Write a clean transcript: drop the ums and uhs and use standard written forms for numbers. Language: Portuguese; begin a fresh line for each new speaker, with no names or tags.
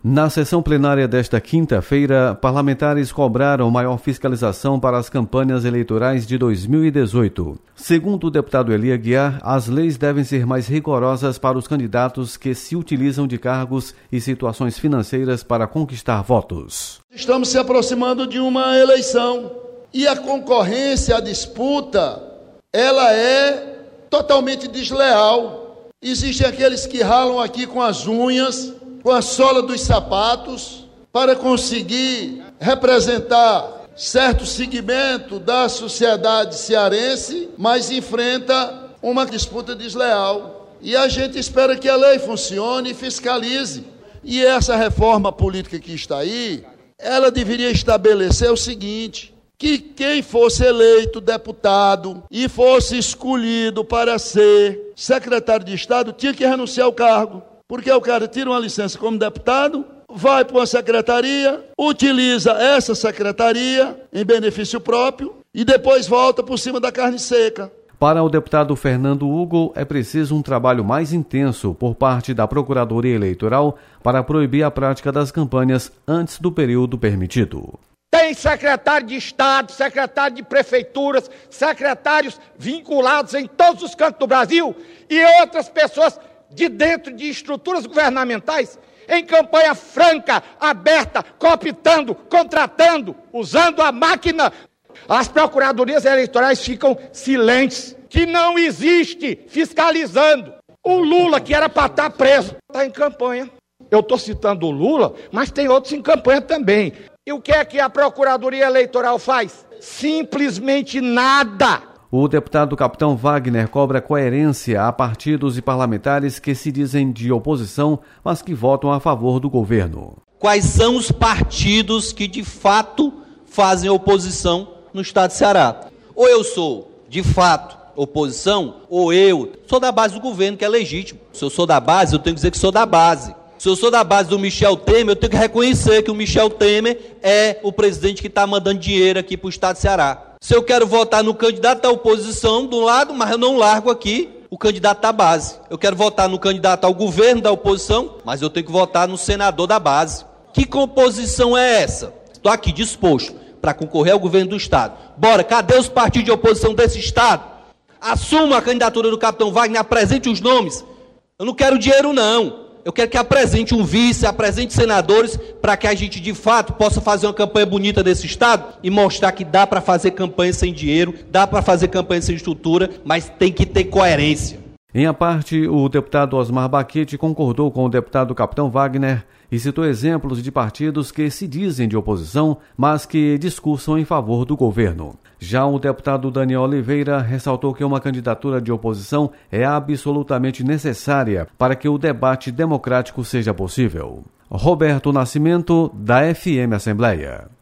Na sessão plenária desta quinta-feira, parlamentares cobraram maior fiscalização para as campanhas eleitorais de 2018. Segundo o deputado Eli Aguiar, as leis devem ser mais rigorosas para os candidatos que se utilizam de cargos e situações financeiras para conquistar votos.
Estamos se aproximando de uma eleição e a concorrência, a disputa, ela é totalmente desleal. Existem aqueles que ralam aqui com as unhas, com a sola dos sapatos, para conseguir representar certo segmento da sociedade cearense, mas enfrenta uma disputa desleal. E a gente espera que a lei funcione e fiscalize. E essa reforma política que está aí, ela deveria estabelecer o seguinte: que quem fosse eleito deputado e fosse escolhido para ser secretário de Estado tinha que renunciar ao cargo. Porque o cara tira uma licença como deputado, vai para uma secretaria, utiliza essa secretaria em benefício próprio e depois volta por cima da carne seca.
Para o deputado Fernando Hugo, é preciso um trabalho mais intenso por parte da Procuradoria Eleitoral para proibir a prática das campanhas antes do período permitido.
Tem secretário de Estado, secretário de prefeituras, secretários vinculados em todos os cantos do Brasil e outras pessoas de dentro de estruturas governamentais, em campanha franca, aberta, cooptando, contratando, usando a máquina. As procuradorias eleitorais ficam silentes, que não existe fiscalizando. O Lula, que era para estar preso, está em campanha. Eu estou citando o Lula, mas tem outros em campanha também. E o que é que a Procuradoria Eleitoral faz? Simplesmente nada.
O deputado Capitão Wagner cobra coerência a partidos e parlamentares que se dizem de oposição, mas que votam a favor do governo.
Quais são os partidos que de fato fazem oposição no estado de Ceará? Ou eu sou, de fato, oposição, ou eu sou da base do governo, que é legítimo. Se eu sou da base, eu tenho que dizer que sou da base. Se eu sou da base do Michel Temer, eu tenho que reconhecer que o Michel Temer é o presidente que está mandando dinheiro aqui para o estado de Ceará. Se eu quero votar no candidato da oposição do lado, mas eu não largo aqui o candidato da base. Eu quero votar no candidato ao governo da oposição, mas eu tenho que votar no senador da base. Que composição é essa? Estou aqui disposto para concorrer ao governo do estado. Bora, cadê os partidos de oposição desse estado? Assuma a candidatura do Capitão Wagner, apresente os nomes. Eu não quero dinheiro, não. Eu quero que apresente um vice, apresente senadores, para que a gente, de fato, possa fazer uma campanha bonita desse estado e mostrar que dá para fazer campanha sem dinheiro, dá para fazer campanha sem estrutura, mas tem que ter coerência.
Em a parte, o deputado Osmar Baquete concordou com o deputado Capitão Wagner e citou exemplos de partidos que se dizem de oposição, mas que discursam em favor do governo. Já o deputado Daniel Oliveira ressaltou que uma candidatura de oposição é absolutamente necessária para que o debate democrático seja possível. Roberto Nascimento, da FM Assembleia.